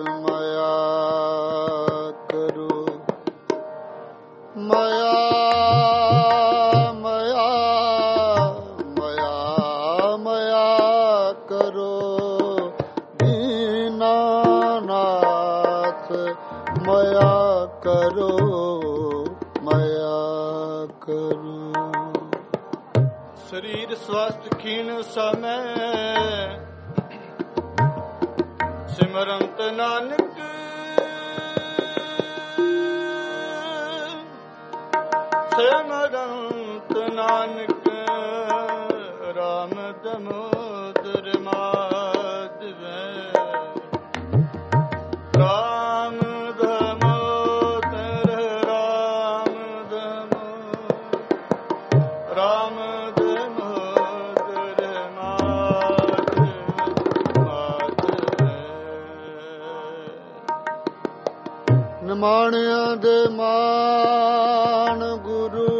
मया करो मया मया मया मया करो दीनानाथ मया करो मया करो। शरीर स्वस्थ क्षीण समय सिमरंत नानक सिमरंत नानक राम दामोदर माधव राम दामोदर राम दामोदर राम दामोदर माधव ਨਿਮਾਣਿਆਂ ਦੇ ਮਾਣ ਗੁਰੂ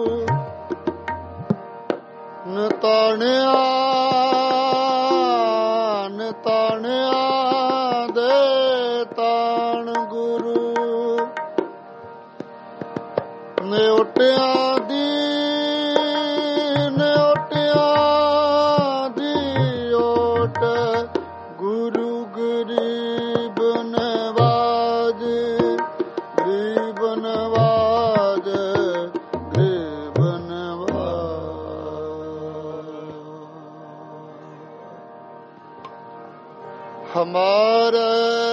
ਨਿਤਾਣਿਆਂ ਦੇ ਤਾਣ ਗੁਰੂ ਨਿਉਟਿਆਂ ਦੀ ਓਟ ਗੁਰੂ ਗਰੀਬ ਨਵਾਜ गरीब नवाज गरीब नवाज। हमारे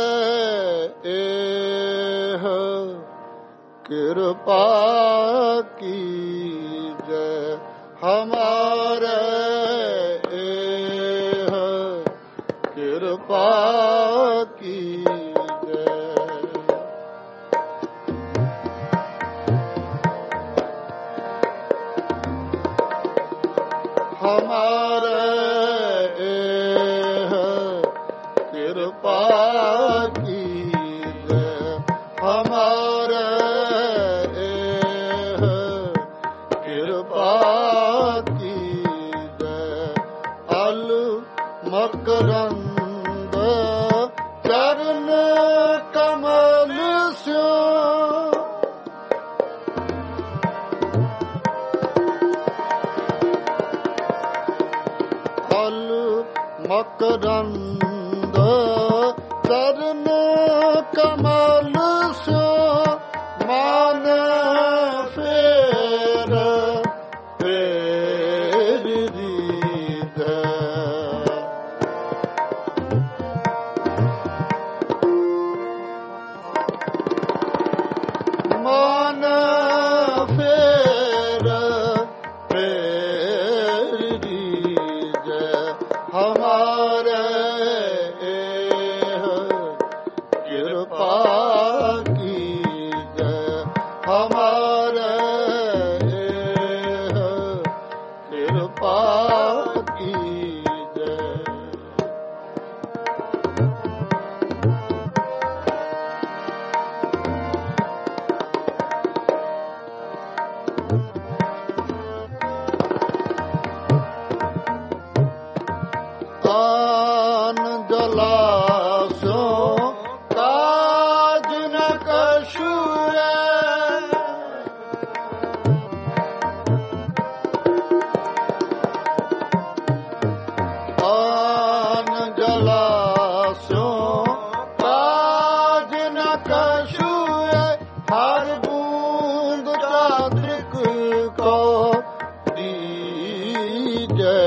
एह कृपा कीजय हमारे एह कृपा कीजय। हमारे एह कृपा कीजय हमारे एह कृपा कीजय। अल मकरंद चरण कमल स्यो मकरंद चरण कमल स्यो मान फेर रीद मान फेर हमारे एह कृपा कीजय हमारे एह कृपा कीजय। आन जलासो काज न कछुए आन जलासो काज न कछुए हर बूंद चात्रिक को दीजय।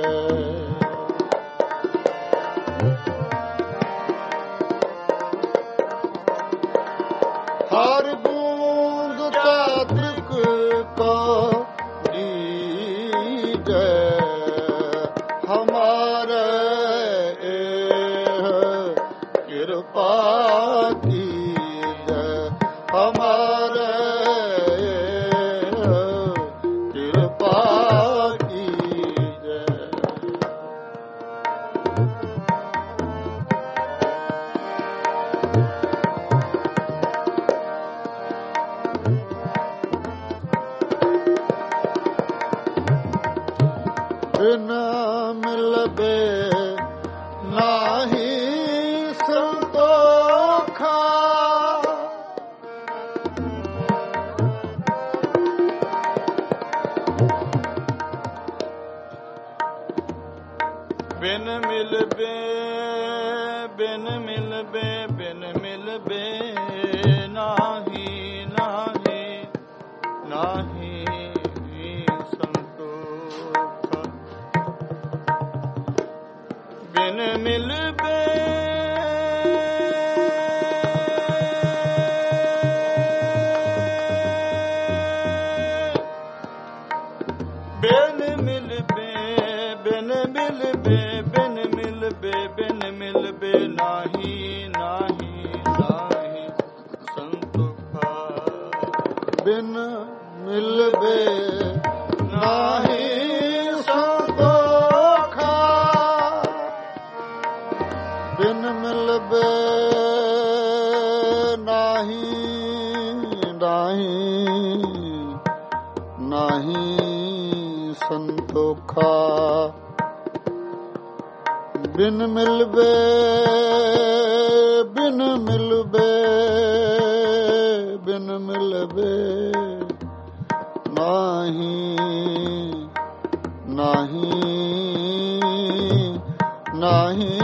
हर बूंद चात्रिक को दीजय हमारे एह कृपा कीजय हमारे एह कृपा कीजय। बिन मिलबे नाही संतोष ਬਿਨ ਮਿਲਬੇ ਬਿਨ ਮਿਲਬੇ ਬਿਨ ਮਿਲਬੇ ਨਾਹੀ ਨਾਹੀ ਨਾਹੀ ਸੰਤੋਖ ਬਿਨ ਮਿਲਬੇ ਬਿਨ ਮਿਲਬੇ ਨਾਹੀ ਸੰਤੋਖਾ ਬਿਨ ਮਿਲਬੇ ਨਾਹੀ ਨਾਹੀ ਨਾਹੀ ਸੰਤੋਖਾ ਬਿਨ ਮਿਲਬੇ ਬਿਨ ਮਿਲਬੇ ਬਿਨ ਮਿਲਬੇ ਨਾਹੀ ਨਾਹੀ ਨਾਹੀ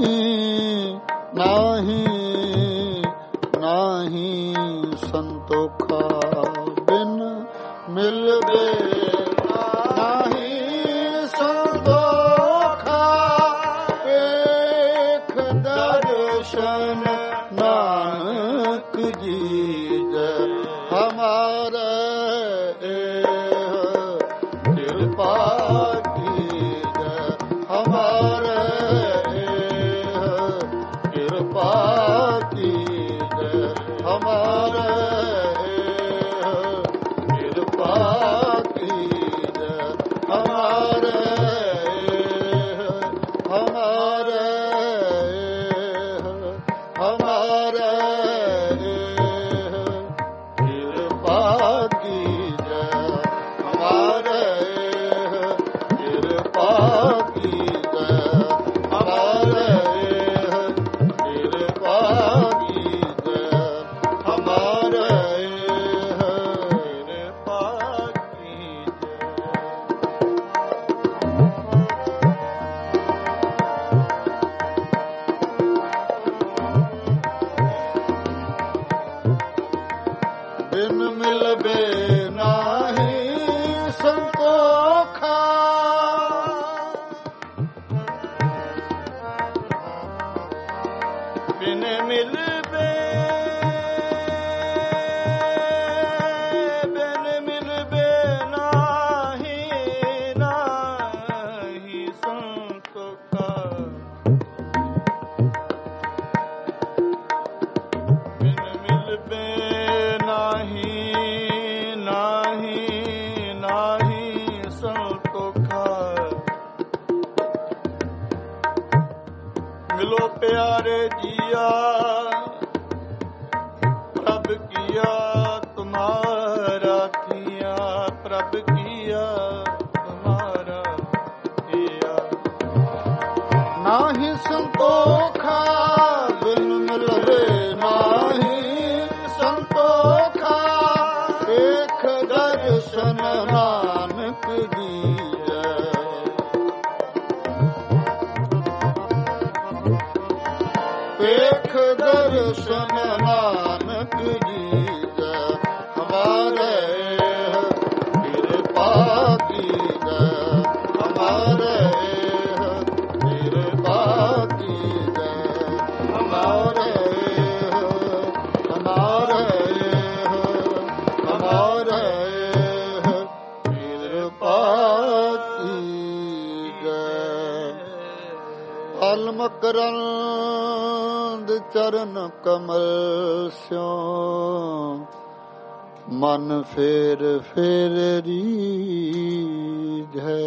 ਨਾਹੀ ਨਾਹੀ ਸੰਤੋਖਾ ਬਿਨ ਮਿਲਬੇ ਨਾਹੀ ਸੰਤੋਖਾ ਵੇਖ ਦਰਸ਼ਨ ਨਾਨਕ ਜੀ ਹਮਾਰੇ ਕਿਰਪਾ ਕੀਜੈ ਹਮਾਰੇ ਕਿਰਪਾ ਕੀਜੈ ਹਮਾਰੇ ਕਿਰਪਾ ਕੀਜੈ ਹਮਾਰੇ ਹਮਾਰੇ ਹਮਾਰੇ ਬਿਨ ਮਿਲਬੇ ਨਾਹੀ ਸੰਤੋਖਾ ਬਿਨ ਮਿਲਬੇ ਬਿਨ ਮਿਲਬੇ ਨਾਹੀ ਨਾਹੀ ਸੰਤੋਖਾ ਬਿਨ ਮਿਲਬੇ ਮਿਲੋ ਪਿਆਰੇ ਜੀਆ ਪ੍ਰਭ ਕੀਆ ਤੁਮਾਰਾ ਕੀਆ ਪ੍ਰਭ ਕੀਆ ਤੁਮਾਰਾ ਕੀਆ ਨਾਹੀ ਸੰਤੋਖਾ ਬਿਨ ਮਿਲਵੇ ਨਾਹੀ ਸੰਤੋਖਾ ਵੇਖ ਦਰਸ਼ਨ ਨਾਨਕ ਜੀ ਵੇਖ ਦਰਸ਼ਨ ਨਾਨਕ ਜੀਜੈ ਹਮਾਰੇ ਕਿਰਪਾ ਕੀਜੈ ਹਮਾਰੇ ਕਿਰਪਾ ਕੀਜੈ ਹਮਾਰੇ ਹਮਾਰੇ ਹਮਾਰੇ ਕਿਰਪਾ ਕੀਜੈ ਅਲ ਮਕਰੰਦ ਚਰਨ ਕਮਲ ਸਿਉ ਮਨ ਫੇਰ ਫੇਰ ਰੀਝੈ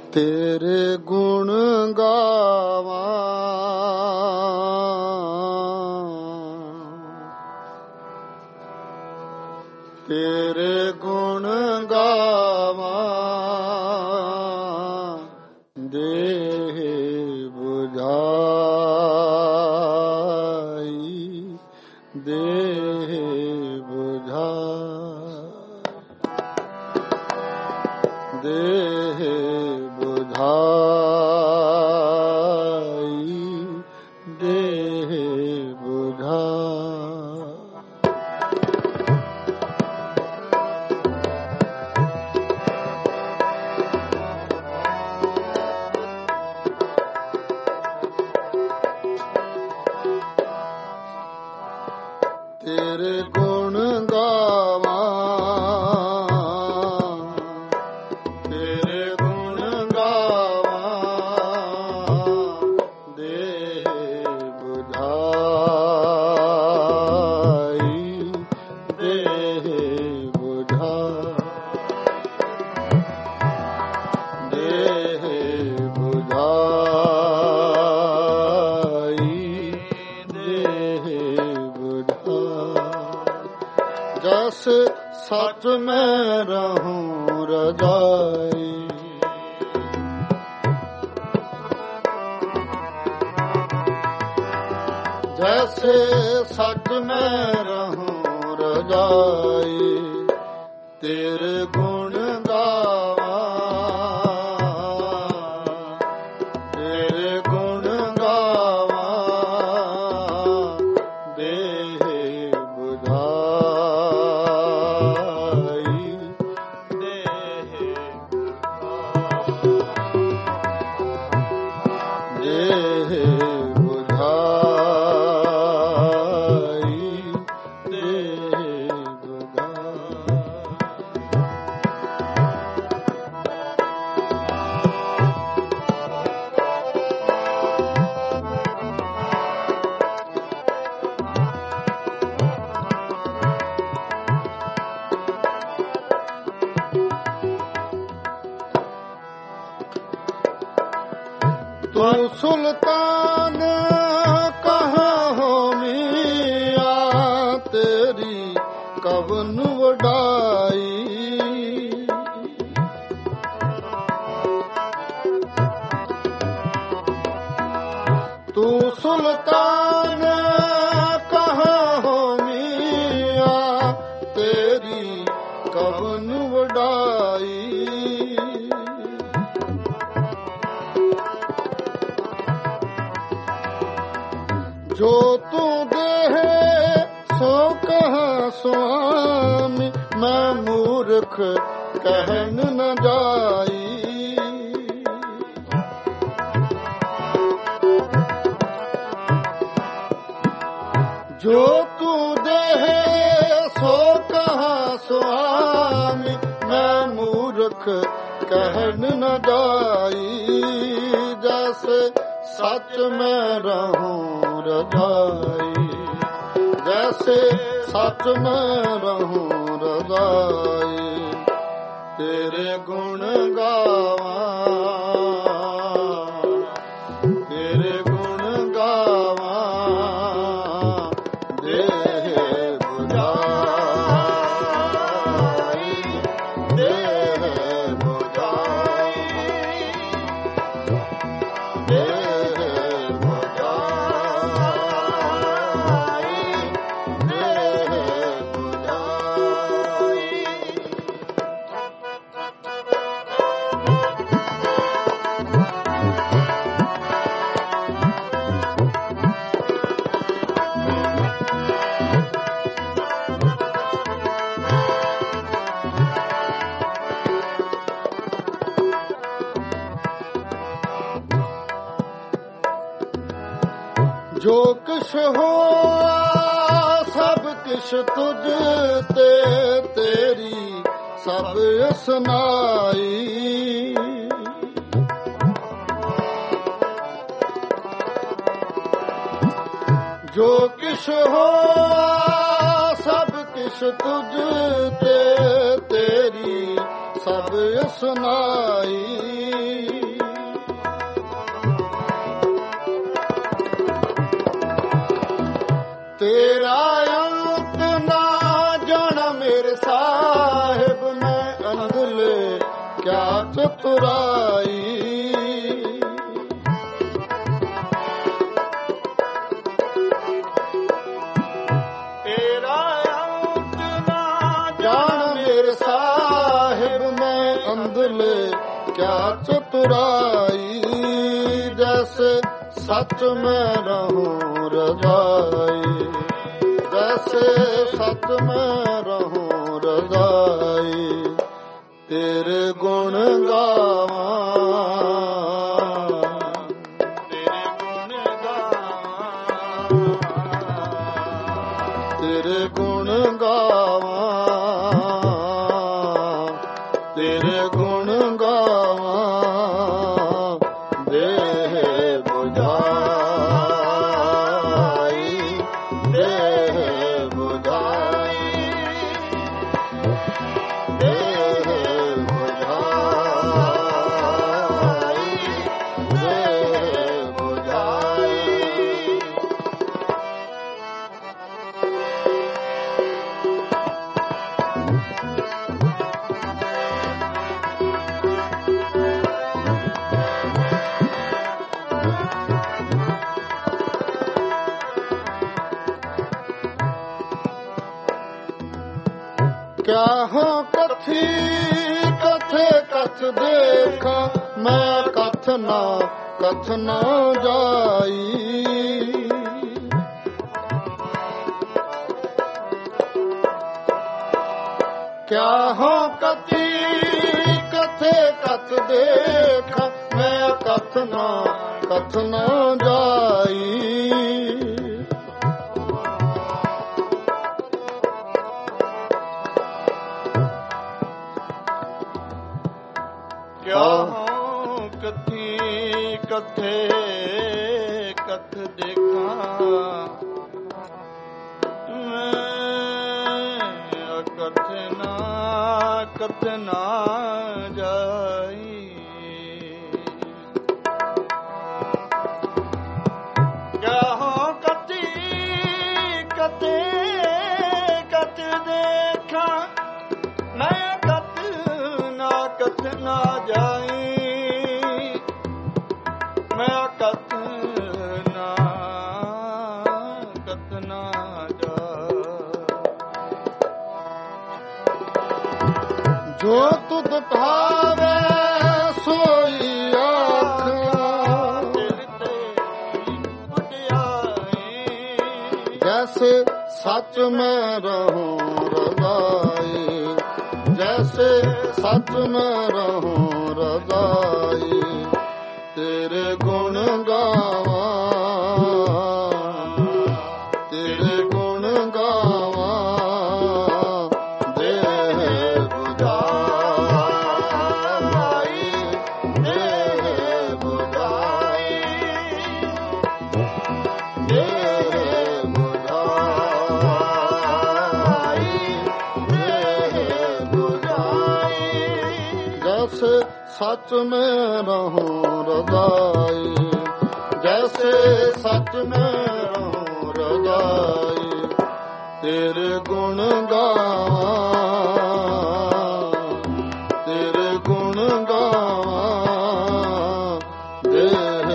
ਤੇਰੇ ਗੁਣ ਗਾਵਾਂ, ਤੇਰੇ ਗੁਣ ਗਾਵਾਂ, ਦੇਹ ਬੁਝਾਈ, ਦੇਹ ਬੁਝਾਈ, ਦੇਹ ਬੁਝਾਈ, ਦੇਹ ਤੇਰੇ ਗੁਣ ਗਾਵਾਂ, ਤੇਰੇ ਗੁਣ ਗਾਵਾਂ, ਦੇਹ ਬੁਝਾਈ, ਦੇਹ ਬੁਝਾਈ, ਦੇਹ ਬੁਝਾਈ, ਦੇਹ ਜਸ ਸਚ ਮੈਂ ਰਹੂੰ ਰਜਾਈ, ਜੈਸੇ ਸਚ ਮੈਂ ਰਹੂੰ ਰਜਾਈ, ਤੇਰੇ ਗੁਣ ਗਾਵਾਂ, ਤੇਰੇ ਗੁਣ ਗਾਵਾਂ, ਦੇਹ ਬੁਝਾਈ, ਦੇਹ ਦੇਹ ਬੁਝਾਈ, ਦੇਹ ਤੂੰ ਸੁਲਤਾਨ ਕਹਾਂ ਹੋ ਮੀਆਂ, ਤੇਰੀ ਕਵਨ ਵਡਾਈ, ਤੂੰ ਸੁਲਤਾਨ ਕਹਾਂ ਹੋ ਮੀਆਂ, ਤੇਰੀ ਕਵਨ ਵਡਾਈ, ਜੋ ਤੂੰ ਦੇਹ ਸੋ ਕਹਾਂ ਸੁਆਮੀ, ਮੈਂ ਮੂਰਖ ਕਹਿਣ ਨ ਜਾਈ, ਜੋ ਤੂੰ ਦੇਹ ਸੋ ਕਹਾਂ ਸੁਆਮੀ, ਮੈਂ ਮੂਰਖ ਕਹਿਣ ਨ ਜਾਈ, ਜੈਸੇ ਸੱਚ ਮੈਂ ਰਹੂੰ ਰਜਾਈ, ਜੈਸੇ ਸੱਚ ਮੈਂ ਰਹੂੰ ਰਜਾਈ, ਤੇਰੇ ਗੁਣ ਗਾਵਾਂ, ਤੇਰੇ ਗੁਣ ਗਾਵਾਂ, ਦੇਹ ਬੁਝਾਈ, ਦੇਹ ਬੁਝਾਈ, ਦੇਹ ਜੋ ਕਿਛ ਹੋਆ ਸਭ ਕਿਛ ਤੁਝ ਤੇ, ਤੇਰੀ ਸਭ ਅਸਨਾਈ, ਜੋ ਕਿਛ ਹੋਆ ਸਭ ਕਿਛ ਤੁਝ ਤੇ, ਤੇਰੀ ਸਭ ਅਸਨਾਈ, ਤੇਰਾ ਅੰਤ ਨਾ ਜਾਣਾ ਮੇਰੇ ਸਾਹਿਬ, ਮੈਂ ਅੰਦਲੇ ਕਿਆ ਚਤੁਰਾਈ। ਤੇਰਾ ਅੰਤ ਨਾ ਜਾਣਾ ਮੇਰੇ ਸਾਹਿਬ, ਮੈਂ ਅੰਦਲੇ ਕਿਆ ਚਤੁਰਾਈ। ਜੈਸੇ सच में रहूं रजाई, जैसे सच में रहूं रजाई। तेरे गुण गावां, तेरे गुण गावां, तेरे गुण गावां, तेरे गुण गावां। क्या हो कथी कथे कथ देखा, मैं कथ ना जाई। क्या हो कथी कथे कथ देखा, मैं कथ ना जाई। क्या कथी कथे कथ देखा, कथ ना जाई। क्या कथी कथे कथ देखा, मैं कथ ना जाई। मैं कथ ना जाई। जो तुध भावे सोई आँख, जैसे सच में रहूं रजाई, जैसे सच में रहूं रजाई। तेरे गुण गावां, तेरे गुण गावां। देह बुझाई, देह बुझाई, देह बुझाई, देह बुझाई। जैसे सच में रहूं रजाई, जैसे सच में रहूं रजाई। तेरे गुण गावां, तेरे गुण गावां। देह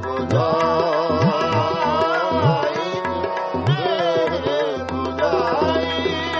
बुझाई, देह बुझाई,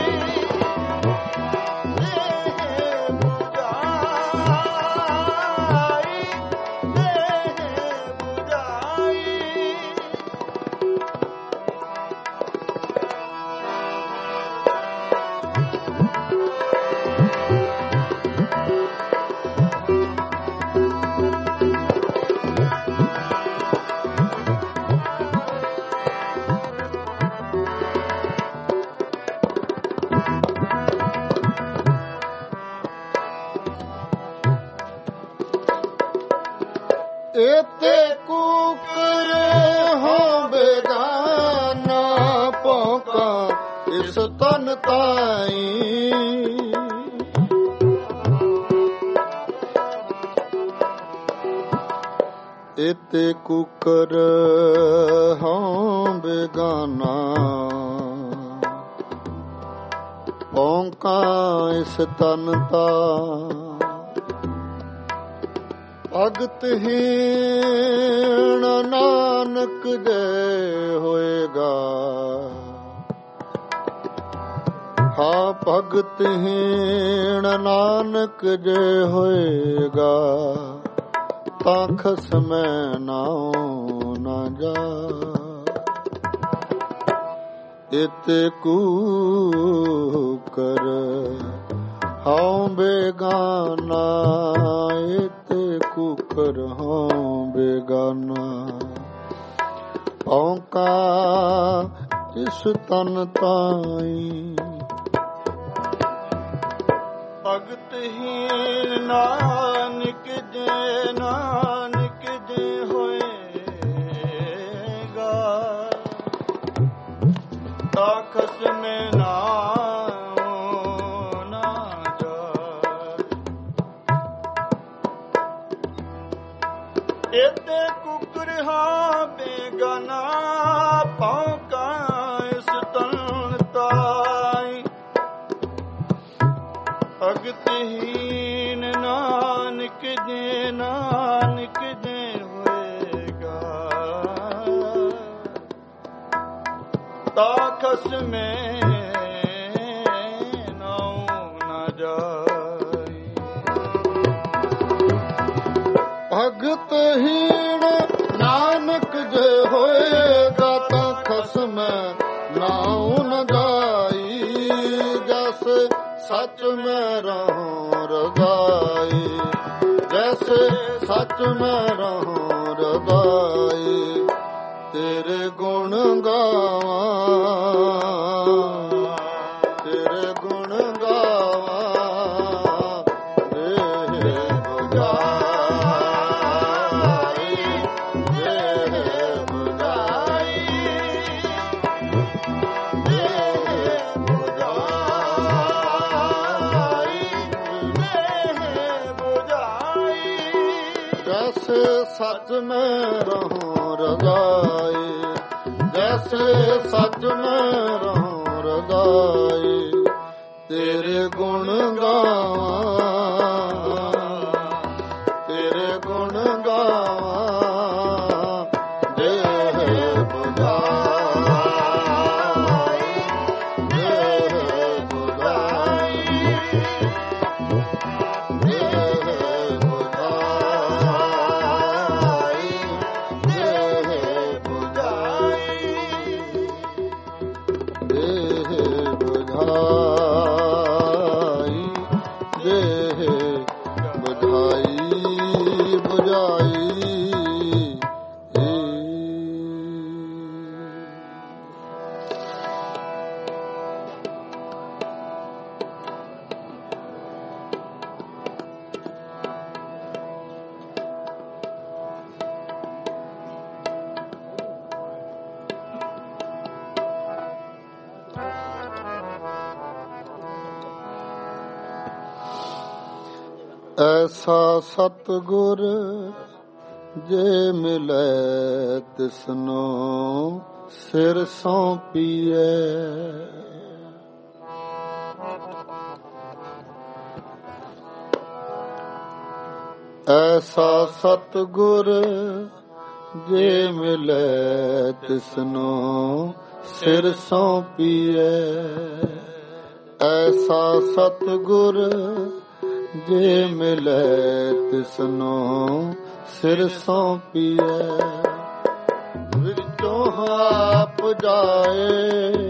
एते कुकर हो बेगाना पौका इस तन ताई। ਇਤੇ ਕੁਕਰ ਹਉ ਬੇਗਾਨਾ, ਪੌਂਕਾ ਇਸ ਤਨ ਤਾ ਭਗਤ ਹੀਣ ਨਾਨਕ ਜੇ ਹੋਏਗਾ। ਹਾਂ ਭਗਤ ਹੀਣ ਨਾਨਕ ਜੇ ਹੋਏਗਾ, ਤਾਂ ਖਸਮੈ ਨਾਉ ਨਾ ਜਾ। ਇਤੇ ਕੂਕਰ ਹਉ ਬੇਗਾਨਾ, ਇਤੇ ਕੂਕਰ ਹਉ ਬੇਗਾਨਾ, ਔਂਕਾ ਇਸ ਤਨ ਤਾਈ। ਭਗਤ ਹੀਣ ਨਾਨਕ ਜੇ, ਨਾਨਕ ਜੇ ਹੋਏਗਾ, ਤਾਂ ਖਸਮੈ ਨਾਉ ਨਾ ਜਾਇ। ਇਤੇ ਕੁਕਰ ਹਾਂ ਬੇਗਾਨਾ, ਭੌਂਕਾ ਇਸ ਤਨ ਤਾਈ। ਭਗਤ ਹੀਣ ਨਾਨਕ ਜੇ, ਨਾਨਕ ਜੇ ਹੋਏਗਾ, ਤਾ ਖਸਮੈ ਨਾਉ ਨਾ ਜਾਇ। ਭਗਤ ਹੀਣ ਨਾਨਕ ਜੇ ਹੋਏਗਾ, ਤਾ ਖਸਮੈ ਨਾਉ ਨ ਜਾਈ। ਜੈਸੇ ਸੱਚ ਮੈਂ ਰਹੂੰ ਰਜ਼ਾਈ, ਜੈਸੇ ਸੱਚ ਮੈਂ ਰਹੂੰ ਰਜ਼ਾਈ। ਤੇਰੇ ਗੁਣ ਗਾਵਾਂ, ਤੇਰੇ ਗੁਣ ਗਾਵਾਂ, ਦੇਹ ਬੁਝਾਈ, ਦੇਹ ਬੁਝਾਈ, ਦੇਹ ਬੁਝਾਈ, ਦੇਹ ਬੁਝਾਈ। ਜੈਸੇ ਸੱਚ ਮੈਂ ਰਹੂੰ ਰਜ਼ਾਈ, ਜੈਸੇ ਸੱਚ ਮੈਂ ਰਹੂੰ ਰਜ਼ਾਈ। ਤੇਰੇ ਗੁਣ ਗਾਵਾਂ, ਤੇਰੇ ਗੁਣ ਗਾਵਾਂ, ਦੇਹ ਬੁਝਾਈ, ਦੇਹ ਬੁਝਾਈ, ਦੇਹ ਬੁਝਾਈ, ਦੇਹ ਬੁਝਾਈ, ਦੇਹ ਬੁਝਾਈ, ਦੇਹ ਬੁਝਾਈ, ਬੁਝਾਈ। ਐਸਾ ਸਤਿਗੁਰ ਜੇ ਮਿਲੈ ਤਿਸਨੋ ਸਿਰ ਸੌਂਪੀਐ। ਐਸਾ ਸਤਿਗੁਰ ਜੇ ਮਿਲੈ ਤਿਸਨੋ ਸਿਰ ਸੌਂਪੀਐ। ਐਸਾ ਸਤਿਗੁਰ ਜੇ ਮਿਲੈ ਤਿਸਨੋ ਸਿਰ ਸੌਂਪੀਐ। ਵਿੱਚੋਂ ਆਪ ਜਾਏ,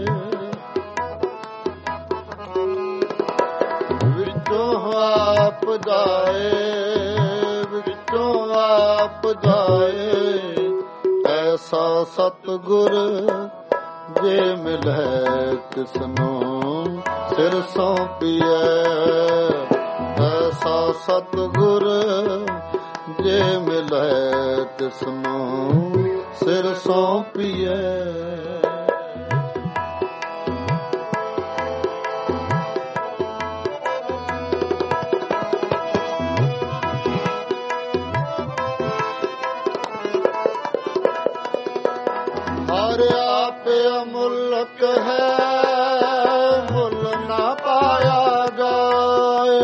ਵਿੱਚੋਂ ਆਪ ਜਾਏ, ਵਿੱਚੋਂ ਆਪ ਜਾਏ। ਐਸਾ ਸਤਿਗੁਰ ਜੇ ਮਿਲੈ ਤਿਸਨੋ ਸਿਰ ਸੌਂਪੀਐ। ਐਸਾ ਸਤਿਗੁਰ ਜੇ ਮਿਲੈ ਤਿਸਨੋ ਸਿਰ ਸੌਂਪੀਐ। ਅਮੁੱਲਕ ਹੈ, ਮੁੱਲ ਨਾ ਪਾਇਆ ਜਾਏ।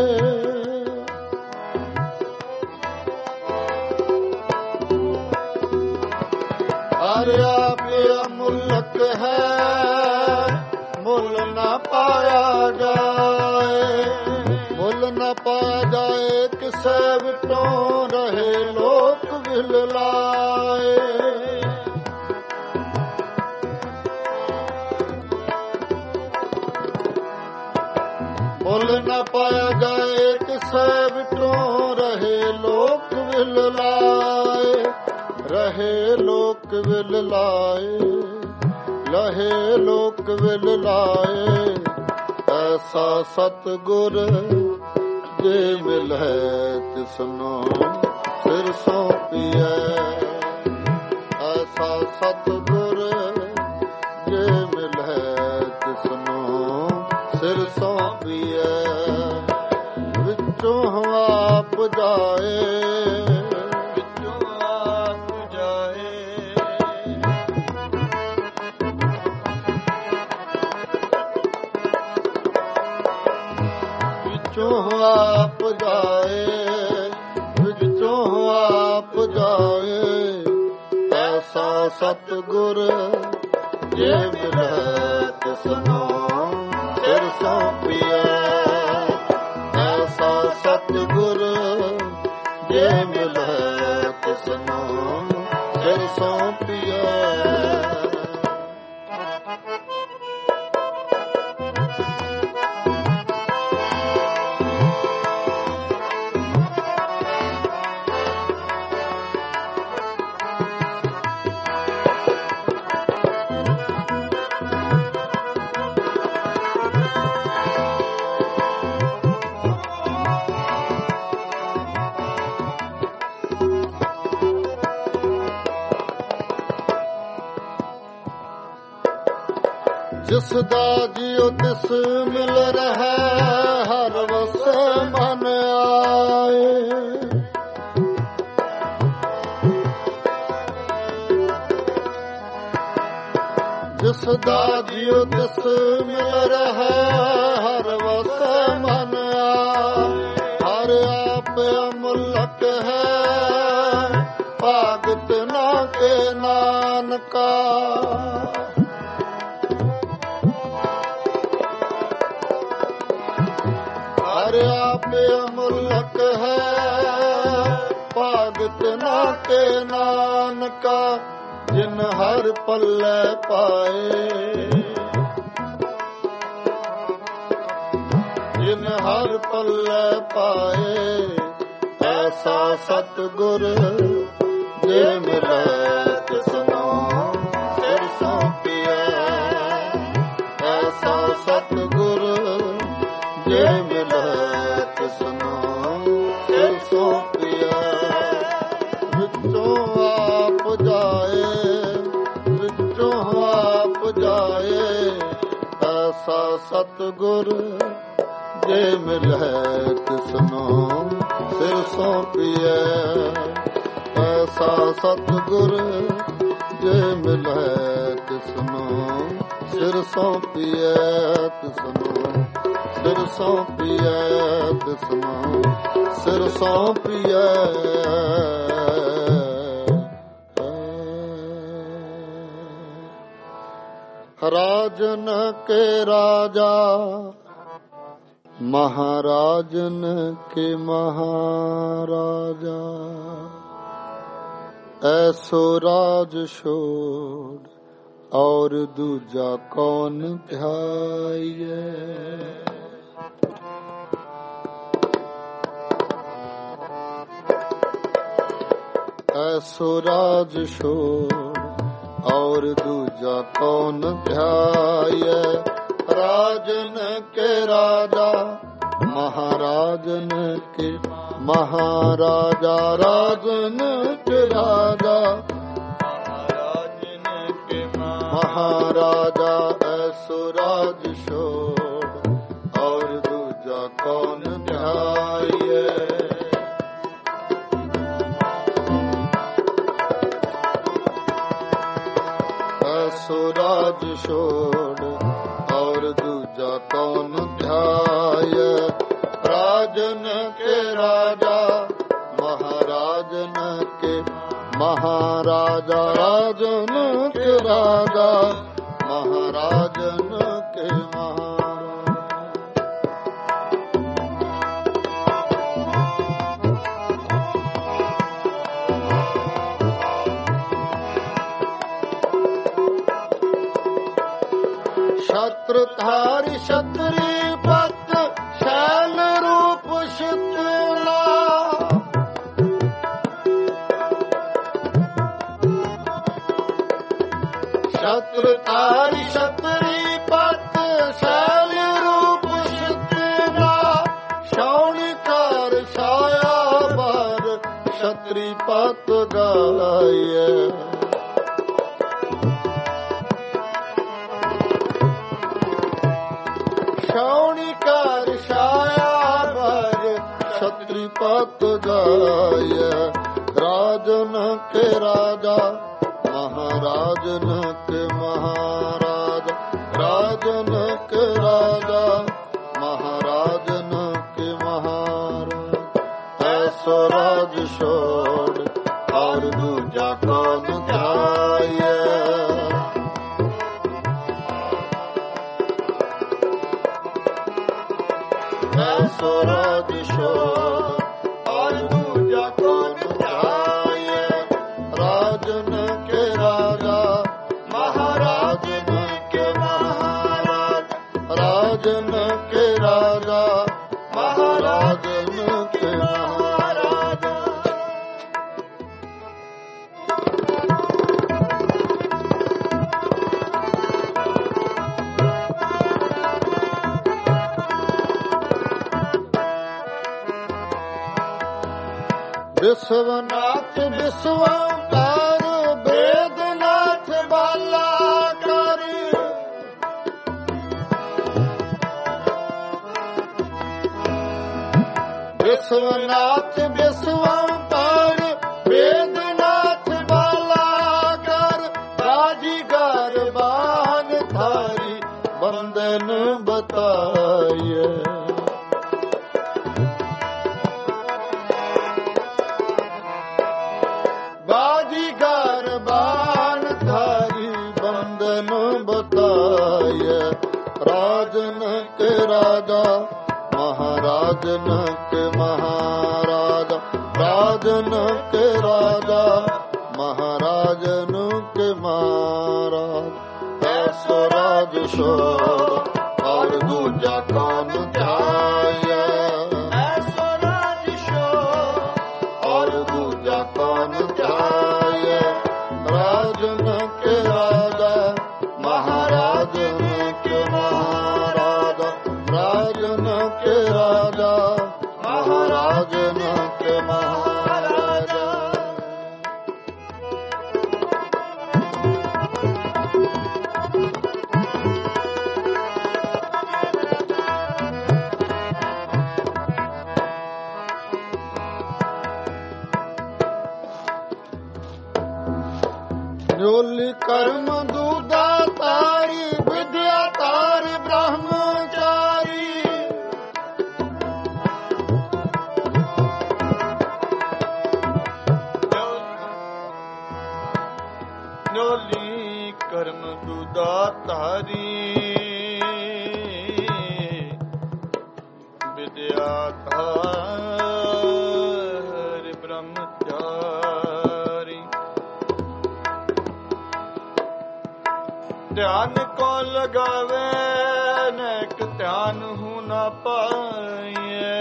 ਹਰ ਆਪ ਅਮੁੱਲਕ ਹੈ, ਮੁੱਲ ਨਾ ਪਾਇਆ ਜਾਏ। ਮੁੱਲ ਨਾ ਪਾਇਆ ਜਾਏ, ਕਿਸੇ ਵਿਟੋਂ ਰਹੇ ਲੋਕ ਵਿਲ ਲਾਏ। ਮੁੱਲ ਨਾ ਪਾਇਆ ਜਾਏ, ਕਿਸੇ ਵਿਟੋਂ ਰਹੇ ਲੋਕ ਵਿਲ ਲਾਏ। ਰਹੇ ਲੋਕ ਵਿਲ ਲਾਏ, ਲਹੇ ਲੋਕ ਵਿਲ ਲਾਏ। ਐਸਾ ਸਤਿਗੁਰ ਜੇ ਮਿਲੈ ਤਿਸਨੂੰ ਸਿਰ ਸੌਂਪੀਐ। ਐਸਾ ਸਤਿਗੁਰ ਜੇ ਮਿਲੈ ਤਿਸਨੂੰ ਸਿਰ ਸੌਂਪੀਐ। ਵਿੱਚੋਂ ਆਪ ਜਾਏ, ਆਪ ਜਾਏ, ਵਿੱਚੋਂ ਆਪ ਜਾਏ। ਐਸਾ ਸਤਿਗੁਰ ਜੇ ਮਿਲੈ ਤਿਸਨੂੰ ਸਿਰ ਸੌਂਪੀਐ। ਐਸਾ ਸਤਿਗੁਰ ਜੇ ਮਿਲੈ ਤਿਸਨੂੰ ਸਿਰ ਸੌਂਪੀਐ। ਜਿਸ ਦਾ ਜਿਉ ਤਿਸ ਮਿਲ ਰਹਿ, ਹਰ ਵਸ ਮਨ ਆਏ। ਜਿਸ ਦਾ ਜਿਉ ਤਿਸ ਮਿਲ ਰਹਿ, ਹਰ ਵਸ ਮਨ ਆਏ। ਹਰ ਆਪ ਅਮੁੱਲਕ ਹੈ, ਭਾਗਤ ਨਾ ਕੇ ਨਾਨਕਾ। ਹਰ ਆਪ ਅਮੁੱਲਕ ਹੈ, ਭਾਗਤ ਨਾ ਕੇ ਨਾਨਕਾ। ਜਿਨ ਹਰ ਪੱਲੇ ਪਾਏ, ਜਿਨ ਹਰ ਪੱਲੇ ਪਾਏ। ਐਸਾ ਸਤਿਗੁਰ ਜੇ ਮਿਲੈ ਤਿਸਨੂੰ ਸਿਰ ਸੌਂਪੀਐ। ਐਸਾ ਸਤਿਗੁਰ ਜੇ ਮਿਲੈ ਤਿਸਨੂੰ ਸਿਰ ਸੌਂਪੀਐ। ਵਿੱਚੋਂ ਆਪ ਜਾਏ, ਵਿੱਚੋਂ ਆਪ ਜਾਏ। ਐਸਾ ਸਤਿਗੁਰ ਜੇ ਮਿਲੈ ਤਿਸਨੂੰ ਸਿਰ ਸੌਂਪੀਐ। ਐਸਾ ਸਤਿਗੁਰ ਜੇ ਮਿਲੈ ਤਿਸਨੂੰ ਸਿਰ ਸੌਂਪੀਐ। ਤਿਸਨੂੰ ਸਿਰ ਸੌਂਪੀਐ, ਤਿਸਨੂੰ ਸਿਰ ਸੌਂਪੀਐ। ਰਾਜਨ ਕੇ ਰਾਜਾ, ਮਹਾਰਾਜਨ ਕੇ ਮਹਾਰਾਜਾ। ਐਸੋ ਰਾਜ ਛੋੜ और दूजा कौन ध्याये। ऐसो राज छोड़ और दूजा कौन ध्याये। राजन के राजा महाराजन के महाराजा। राजन के राजा महाराजा। ऐसो राज छोड़ और दूजा कौन ध्याये। ऐसो राज ਛੋੜ ਔਰ ਦੂਜਾ ਕੌਣ ਧਿਆਏ। ਰਾਜਨ ਕੇ ਰਾਜਾ ਮਹਾਰਾਜਨ ਕੇ ਮਹਾਰਾਜਾ, ਰਾਜਨ ਕੇ ਰਾਜਾ ਮਹਾਰਾਜਨ ਕੇ छत्रधारी क्षत्रि पत शैल रूप शीतला। छत्रधारी क्षत्रि पत शैल रूप शीतला। शौणिकार छाया बर क्षत्रि पत गाये। शौणिकार छाया बर क्षत्रि पत गाये। राजन के राजा महाराजन के महाराजा, राजन के राजा महाराजन के महाराज। ऐसो राज छोड़ और दूजा कौन ध्याये। ऐसो राज छोड़ और दूजा कौन ध्याये। राजन के राजा महाराजन के महाराज, राजन के राजा महाराजन के महाराज। विश्वनाथ विश्वंकर वेदनाथ बाला करी। विश्वनाथ विश्वंकर वेदनाथ बाला कर। राजीगर बान धारी बंदन बताये। बाजीगर बान धारी बंदन बताये। राजन के राजा महाराजन के महाराजा, राजन के राजा महाराजन के महाराज। ऐसो राज छोड़ और दूजा कौन ध्याये। ऐसो राज छोड़ और दूजा कौन ध्याये। राजन के राजा महाराजन के महाराजा, राजन के राजा महाराजन के महाराजा। न्योली कर्म दूधा तारी विद्या तार ब्रह्मचारी। न्योली कर्म दूधा तारी विद्या तार ब्रह्मचारी। ध्यान को लगावे नेक ध्यान हूँ न पाए।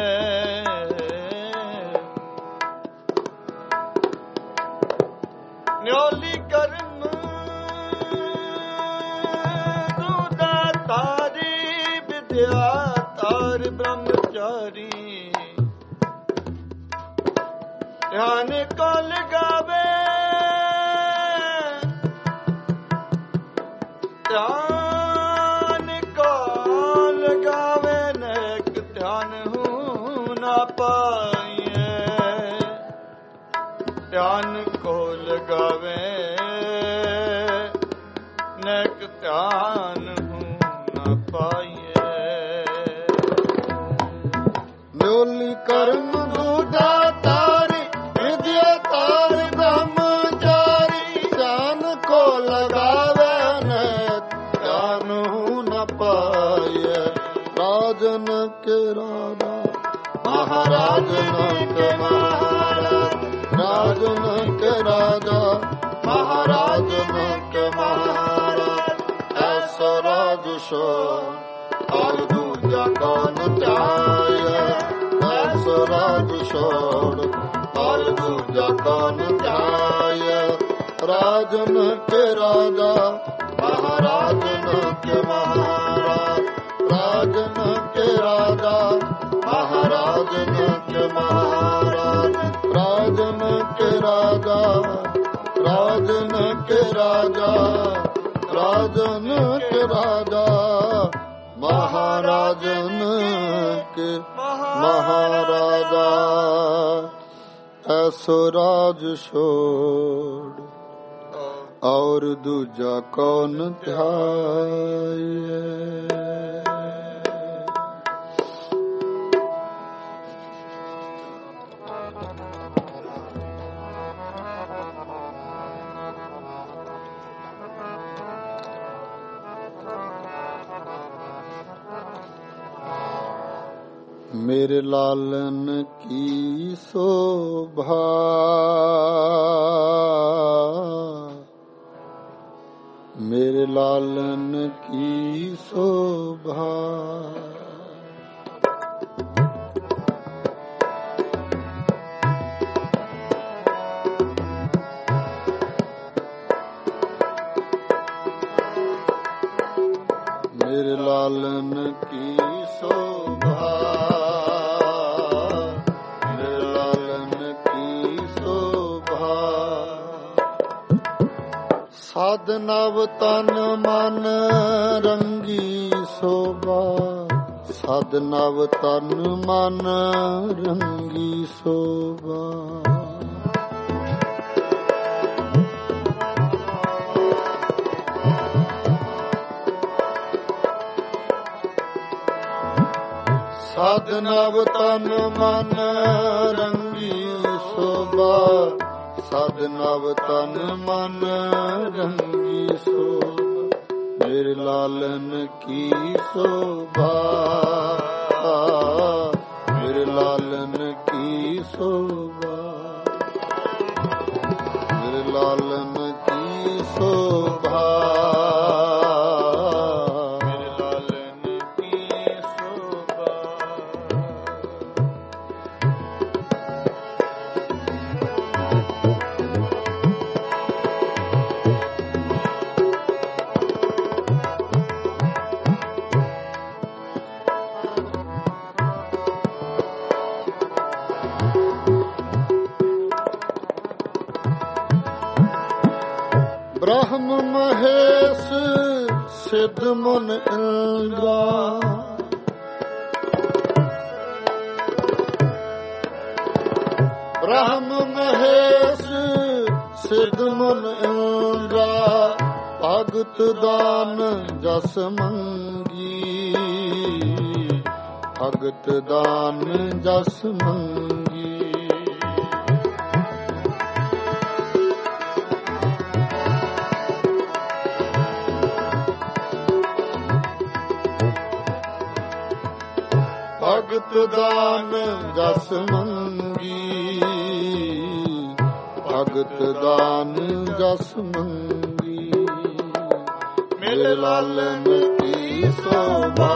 न्योली कर्म दूधा तारी विद्या तार ब्रह्मचारी। ध्यान को लगावे ध्यान को लगावे नेक ध्यान हूँ न पाए। ध्यान को लगावे नेक ਧਿਆਨ ਹੂੰ ਨਾ ਪਾਈਐ। ਨਿਉਲੀ ਕਰਮ ਦੂਜਾ ਤਾਰੀ, ਵਿਦਿਆ ਤਾਰ ਬ੍ਰਹਮਚਾਰੀ, ਧਿਆਨ ਕੋ ਲਗਾਵੇ ਅਨੇਕ, ਧਿਆਨ ਹੂੰ ਨਾ ਪਾਈਐ। ਰਾਜਨ ਕੇ ਰਾਜਾ ਮਹਾਰਾਜਨ ਕੇ ਮਹਾਰਾਜ, ਰਾਜਨ ਕੇ ਰਾਜਾ ਮਹਾਰਾਜਨ ਕੇ ਮਹਾਰਾਜ, ਐਸਾ ਰਾਜ ਸੋ ਔਰ ਦੂਜਾ ਕੌਣ ਧਿਆਇਐ। ਐਸਾ ਰਾਜ ਛੋੜ ਔਰ ਦੂਜਾ ਕੌਣ ਧਿਆਇਐ। ਰਾਜਨ ਕੇ ਰਾਜਾ ਮਹਾਰਾਜਨ ਕੇ ਮਹਾਰਾਜ, ਰਾਜਨ ਕੇ ਰਾਜਾ ਮਹਾਰਾਜਨ ਕੇ ਮਹਾਰਾਜ, ਰਾਜਨ ਕੇ ਰਾਜਾ, ਰਾਜਨ ਕੇ ਰਾਜਾ, ਰਾਜਨ ਕੇ ਰਾਜਾ ਮਹਾਰਾਜਨ ਕੇ ਮਹਾਰਾਜਾ, ਐਸੋ ਰਾਜ ਛੋੜ ਔਰ ਦੂਜਾ ਕੌਣ ਧਿਆਇਐ। ਮੇਰੇ ਲਾਲਨ ਕੀ ਸ਼ੋਭਾ, ਮੇਰੇ ਲਾਲਨ ਕੀ ਸ਼ੋਭਾ, ਮੇਰੇ ਲਾਲਨ ਕੀ ਸ਼ੋਭਾ, ਮੇਰੇ ਲਾਲਨ ਕੀ ਸ਼ੋਭਾ। ਸਾਧ ਨਵ ਤਨ ਮਨ ਰੰਗੀ ਸ਼ੋਭਾ, ਸਾਧ ਨਵ ਤਨ ਮਨ ਰੰਗੀ ਸ਼ੋਭਾ। ਸਾਧ ਨਵ ਤਨ ਮਨ ਰੰਗੀ ਸ਼ੋਭਾ, ਸਾਧ ਨਵ ਤਨ ਮਨ ਰੰਗੀ ਸ਼ੋਭਾ। ਮੇਰੇ ਲਾਲਨ ਕੀ ਸ਼ੋਭਾ, ਮੇਰੇ ਲਾਲਨ ਕੀ ਸ਼ੋਭਾ, ਮੇਰੇ ਲਾਲਨ ਕੀ ਸ਼ੋਭਾ, ਮੇਰੇ ਲਾਲਨ ਕੀ ਸ਼ੋਭਾ। ਬ੍ਰਹਮ ਮਹੇਸ਼ ਸਿੱਧ ਮਨ ਇੰਦਰਾ, ਬ੍ਰਹਮ ਮਹੇਸ਼ ਸਿੱਧ ਮਨ ਇੰਦਰਾ। ਭਗਤ ਦਾਨ ਜਸ ਮੰਗੀ, ਭਗਤ ਦਾਨ ਜਸ ਮੰਗੀ। ਭਗਤ ਦਾਨ ਜਸ ਮੰਗੀ, ਭਗਤ ਦਾਨ ਜਸ ਮੰਗੀ। ਮੇਰੇ ਲਾਲਨ ਕੀ ਸ਼ੋਭਾ,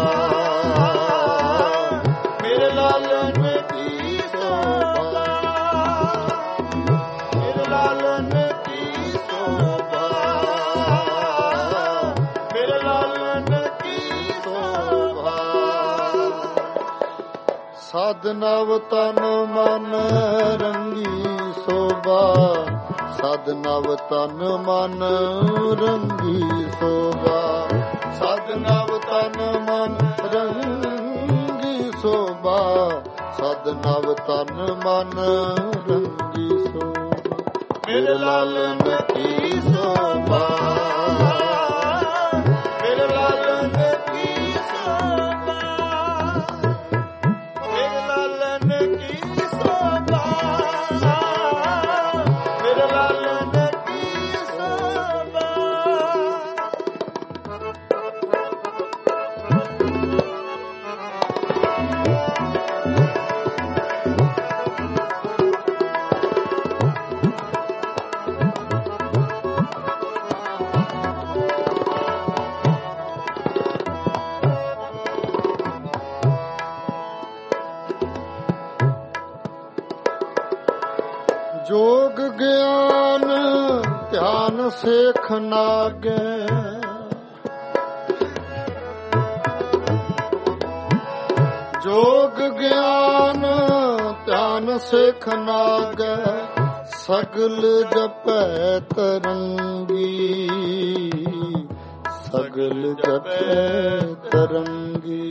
ਮੇਰੇ ਲਾਲਨ ਕੀ ਸ਼ੋਭਾ, ਮੇਰੇ ਲਾਲਨ ਕੀ ਸ਼ੋਭਾ, ਮੇਰੇ ਲਾਲਨ ਕੀ ਸ਼ੋਭਾ। ਸਾਧ ਨਵ ਤਨ ਮਨ ਰੰਗੀ ਸ਼ੋਭਾ, ਸਾਧ ਨਵ ਤਨ ਮਨ ਰੰਗੀ ਸ਼ੋਭਾ। ਸਾਧ ਨਵ ਤਨ ਮਨ ਰੰਗੀ ਸ਼ੋਭਾ, ਸਾਧ ਨਵ ਤਨ ਮਨ ਰੰਗੀ ਸ਼ੋਭਾ। ਮੇਰੇ ਲਾਲਨ ਕੀ ਸ਼ੋਭਾ, ਧਿਆਨ ਸੇਖ ਨਾਗੇ, ਜੋਗ ਗਿਆਨ ਧਿਆਨ ਸੇਖ ਨਾਗੇ, ਸਗਲ ਜਪੈ ਤਰੰਗੀ, ਸਗਲ ਜਪੈ ਤਰੰਗੀ।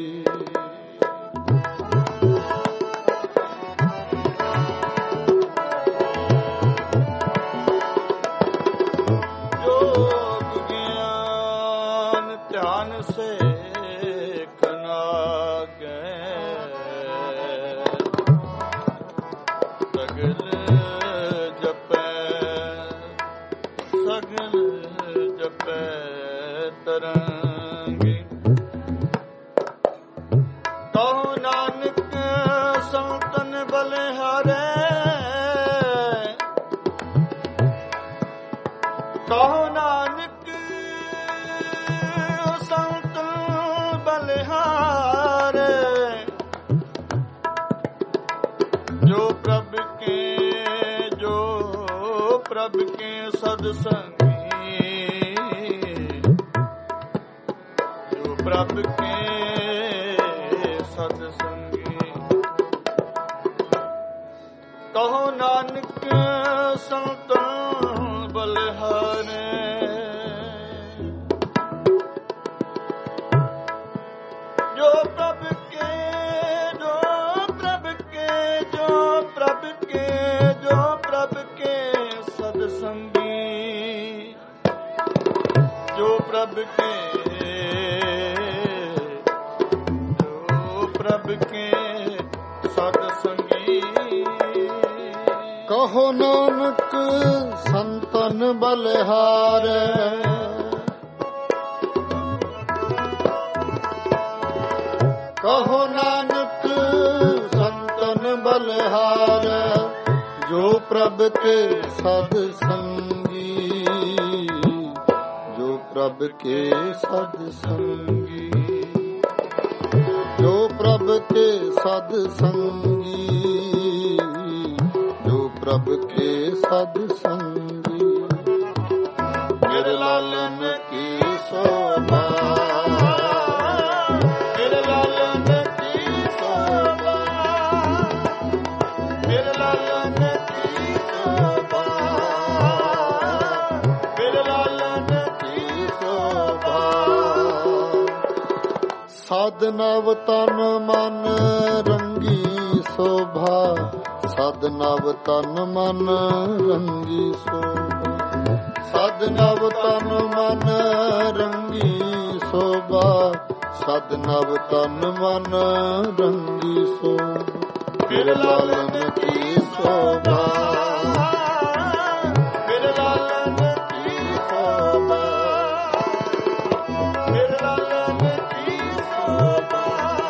ਪ੍ਰਭ ਕੇ ਸਦ ਸੰਗੀ, ਜੋ ਪ੍ਰਭ ਕੇ ਸਦ ਸੰਗੀ। ਕਹੋ ਨਾਨਕ ਸੰਤਨ ਬਲਿਹਾਰੇ, ਜੋ ਪ੍ਰਭ ਕੇ ਜੋ ਪ੍ਰਭ ਕੇ ਜੋ ਪ੍ਰਭ ਕੇ ਜੋ ਪ੍ਰਭ ਕੇ ਸਦ ਸੰਗੀ, ਜੋ ਪ੍ਰਭ ਕੇ ਜੋ ਪ੍ਰਭ ਕੇ ਸਦ ਸੰਗੀ। ਕਹੋ ਨਾਨਕ ਸੰਤਨ ਬਲਿਹਾਰੇ, ਕਹੋ ਨਾਨਕ ਸੰਤਨ ਬਲਿਹਾਰੇ, ਜੋ ਪ੍ਰਭ ਕੇ ਸਦ ਸੰਗੀ, ਜੋ ਪ੍ਰਭ ਕੇ ਸਦ ਸੰਗੀ, ਜੋ ਪ੍ਰਭ ਕੇ ਸਦ ਸੰਗੀ, ਜੋ ਪ੍ਰਭ ਕੇ ਸਦ ਸੰਗੀ। ਮੇਰੇ ਲਾਲਨ ਕੀ ਸੋਭਾ, ਮੇਰੇ ਲਾਲਨ ਕੀ ਸੋਭਾ, ਮੇਰੇ ਲਾਲਨ ਕੀ ਸੋਭਾ, ਮੇਰੇ ਲਾਲਨ ਕੀ ਸੋਭਾ। ਸਦ ਨਵ ਤਨ ਮਨ ਰੰਗੀ ਸੋਭਾ, ਸਦ ਨਵ ਤਨ ਮਨ ਰੰਗੀ ਸੋਭਾ, ਸਦ ਨਵ ਤਨ ਮਨ ਰੰਗੀ ਸੋਭਾ, ਸਦ ਨਵ ਤਨ ਮਨ ਰੰਗੀ ਸੋਭਾ। ਮੇਰੇ ਲਾਲਨ ਕੀ ਸੋਭਾ, ਮੇਰੇ ਲਾਲਨ ਕੀ ਸੋਭਾ, ਮੇਰੇ ਲਾਲਨ ਕੀ ਸੋਭਾ,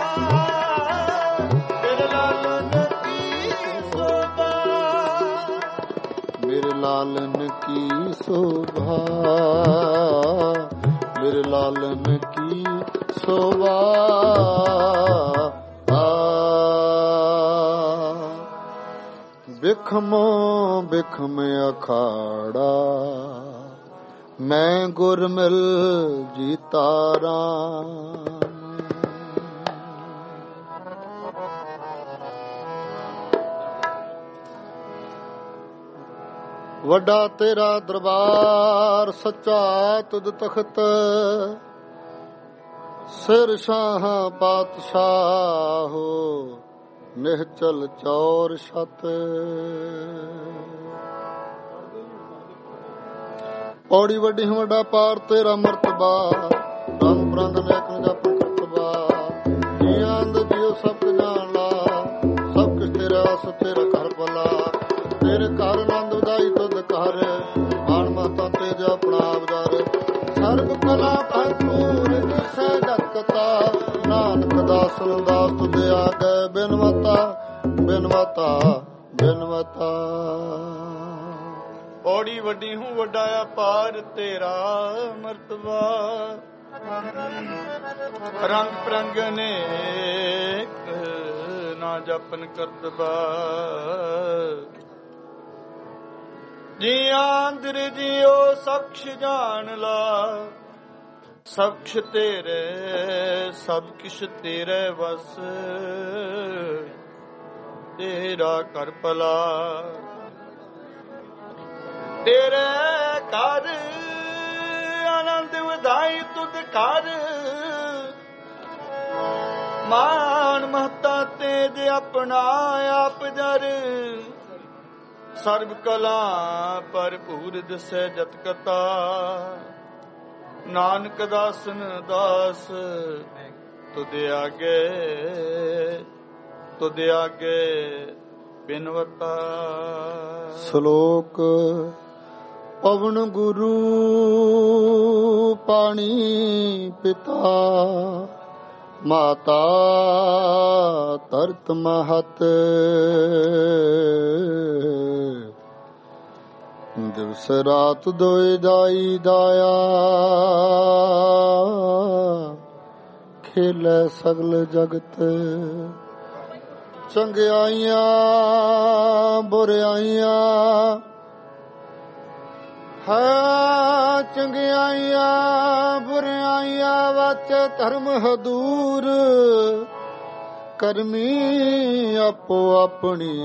ਮੇਰੇ ਲਾਲਨ ਕੀ ਸੋਭਾ, ਮੇਰੇ ਲਾਲਨ ਕੀ ਸੋਭਾ, ਮੇਰੇ ਲਾਲਨ ਕੀ ਸੋਭਾ। ਬਿਖਮੋ ਬਿਖਮ ਅਖਾੜਾ, ਮੈਂ ਗੁਰ ਮਿਲ ਜੀਤਾ ਰਾਮ। ਵੱਡਾ ਤੇਰਾ ਦਰਬਾਰ ਸੱਚਾ ਤੁਧ ਤਖਤ, ਸਿਰ ਸ਼ਾਹ ਪਾਤਸ਼ਾਹ ਨਿਹਚਲ ਚੌਰ ਛਤ। ਪੌੜੀ ਵੱਡੀ ਵੱਡਾ ਪਾਰ ਤੇਰਾ ਮਰਤਬਾ, ਰੰਗ ਪ੍ਰੰਗ ਨੇਕ ਜਪ ਕਰਤਬਾ। ਜੀਆਂ ਦੇ ਜੀਉ ਸਭ ਜਾਣ ਲਾ, ਸਭ ਕੁਛ ਤੇਰਾ ਆਸ ਤੇਰਾ ਘਰ ਭਲਾ। ਤੇਰੇ ਘਰ ਆਨੰਦ ਉਦਾਈ ਤੁਧ ਘਰ, ਆਣ ਮਾਤਾ ਤੇ ਜਾ ਆਪਣਾ ਆਵਦਾਰ। ਸਰਬ ਕਲਾ ਭਰਪੂਰ ਜਿਸੈ ਜਗਤਾ, ਨਾਨਕ ਦਾਸ ਦਾਸ ਤੁਧ ਆਗੇ। ਬਿਨਵਤਾ ਬਿਨਵਤਾ ਬਿਨਵਤਾ। ਪੌੜੀ ਵੱਡੀ ਹੂੰ ਵੱਡਾ ਅਪਾਰ ਤੇਰਾ ਮਰਤਬਾ, ਰੰਗ ਪ੍ਰੰਗ ਨੇਕ ਨਾ ਜਪਨ ਕਰਤਬਾ। ਜੀ ਆਂਦਰ ਜਿਉ ਸਭ ਕੁਛ ਜਾਣ ਲਾ, ਸਭ ਕੁਛ ਤੇਰੇ, ਸਭ ਕੁਛ ਤੇਰੇ ਵਸ, ਤੇਰਾ ਕਰ ਭਲਾ। ਤੇਰੇ ਘਰ ਆਨੰਦ ਵਧਾਈ ਤੁਧ ਘਰ, ਮਾਨ ਮਹਤਾ ਤੇਜ ਆਪਣਾ ਆਪ ਜਰ, ਸਰਬ ਕਲਾ ਭਰਪੂਰ ਦਸੈ ਜਤ ਕਤਾ, ਨਾਨਕ ਦਾਸਨ ਦਾਸ ਤੁਧ ਆਗੇ, ਤੁਧ ਆਗੇ ਬਿਨਵਤਾ। ਸ਼ਲੋਕ ਪਵਨ ਗੁਰੂ ਪਾਣੀ ਪਿਤਾ, ਮਾਤਾ ਧਰਤ ਮਹਤ, ਦਿਵਸ ਰਾਤ ਦੋਇ ਦਾਈ ਦਾਇਆ, ਖੇਲੇ ਸਗਲ ਜਗਤ। ਚੰਗਿਆਈਆਂ ਬੁਰਿਆਈਆਂ ਹੈ, ਚੰਗਿਆਈਆਂ ਬੁਰਿਆਈਆਂ ਵਾਚ ਧਰਮ ਹਦੂਰ, ਕਰਮੀ ਆਪੋ ਆਪਣੀ,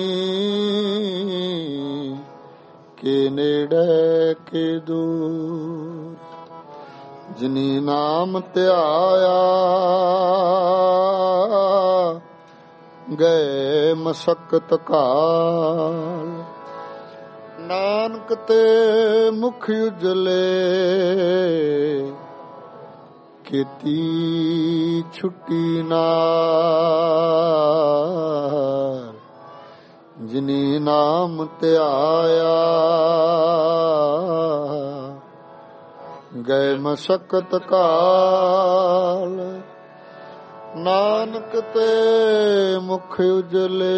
ਕੇ ਨੇੜੇ ਕੇ ਦੂਰ। ਜਿਨੀ ਨਾਮ ਧਿਆਇਆ, ਗਏ ਮਸਕਤ ਕਾਲ, ਨਾਨਕ ਤੇ ਮੁਖ ਉਜਲੇ, ਕੀਤੀ ਛੁੱਟੀ ਨਾਰ। ਜਿਨੀ ਨਾਮ ਧਿਆਇਆ, ਗਏ ਮਸਕਤ ਕਾਲ, ਨਾਨਕ ਤੇ ਮੁਖ ਉਜਲੇ,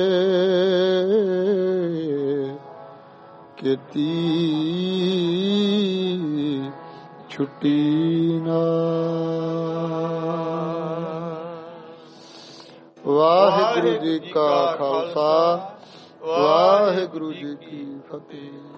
ਕੀਤੀ ਛੁੱਟੀ ਨਾਰ। ਵਾਹਿਗੁਰੂ ਜੀ ਕਾ ਖਾਲਸਾ, ਵਾਹਿਗੁਰੂ ਜੀ ਕੀ ਫਤਿਹ।